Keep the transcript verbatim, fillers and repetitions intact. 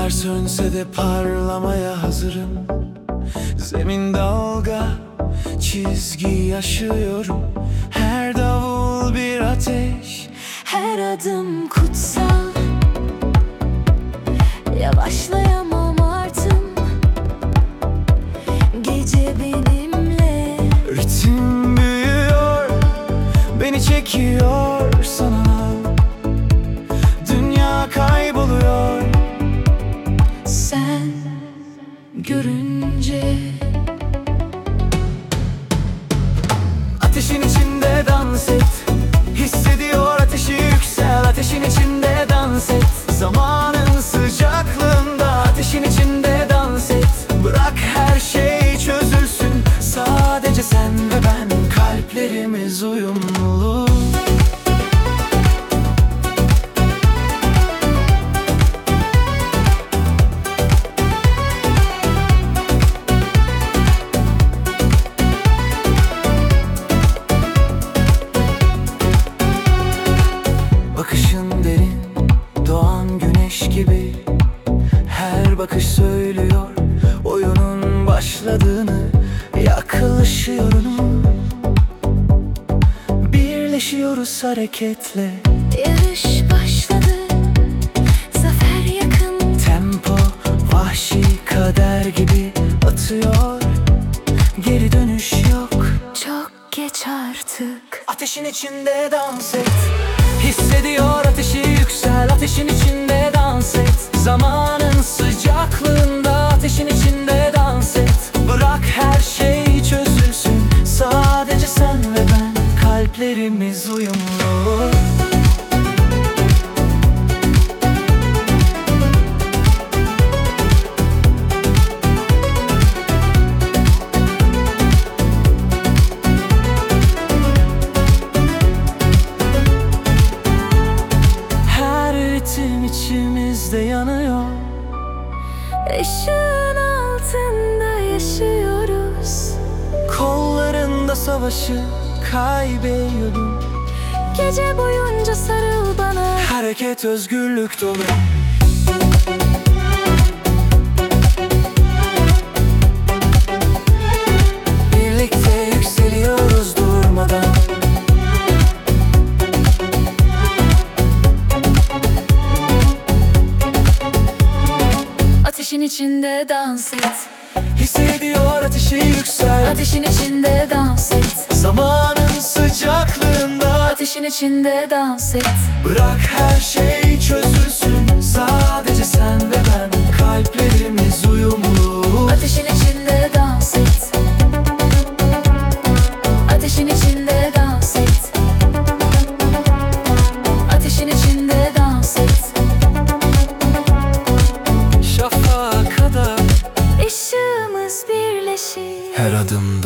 Işıklar sönse de parlamaya hazırım. Zemin dalga, çizgi yaşıyorum. Her davul bir ateş, her adım kutsal. Yavaşlayamam artık. Gece benimle. Ritim büyüyor, beni çekiyor sana. Dünya kayboluyor Sen görünce. Ateşin içinde dans et, hissediyor ateşi, yüksel. Ateşin içinde dans et, zamanın sıcaklığında. Ateşin içinde dans et, bırak her şey çözülsün. Sadece sen ve ben, kalplerimiz uyumlu. Bakışın derin, doğan güneş gibi. Her bakış söylüyor oyunun başladığını. Yaklaşıyor onu, birleşiyoruz hareketle. Yarış başladı, zafer yakın. Tempo vahşi, kader gibi atıyor. Geri dönüş yok, Çok geç artık. ateşin içinde dans et. Hissediyor ateşi, yüksel. Ateşin içinde dans et, zamanın sıcaklığında. Ateşin içinde dans et, bırak her şey çözülsün. Sadece sen ve ben, kalplerimiz uyumlu. Ritim içimizde yanıyor. Işığın altında yaşıyoruz. Kollarında savaşı kaybediyorum. Gece boyunca sarıl bana. Hareket özgürlük dolu. Birlikte yükseliyoruz durmadan. Ateşin içinde dans et. Hissediyor ateşi, yüksel. Ateşin içinde dans et. Zamanın sıcaklığında. Ateşin içinde dans et. Bırak her şey çözülsün. Sadece sen ve ben, kalplerimiz uyumlu. Ateşin içinde dans et. Ateşin içinde dans et. Ateşin içinde dans et. Şafağa kadar Işığımız birleşir. her adım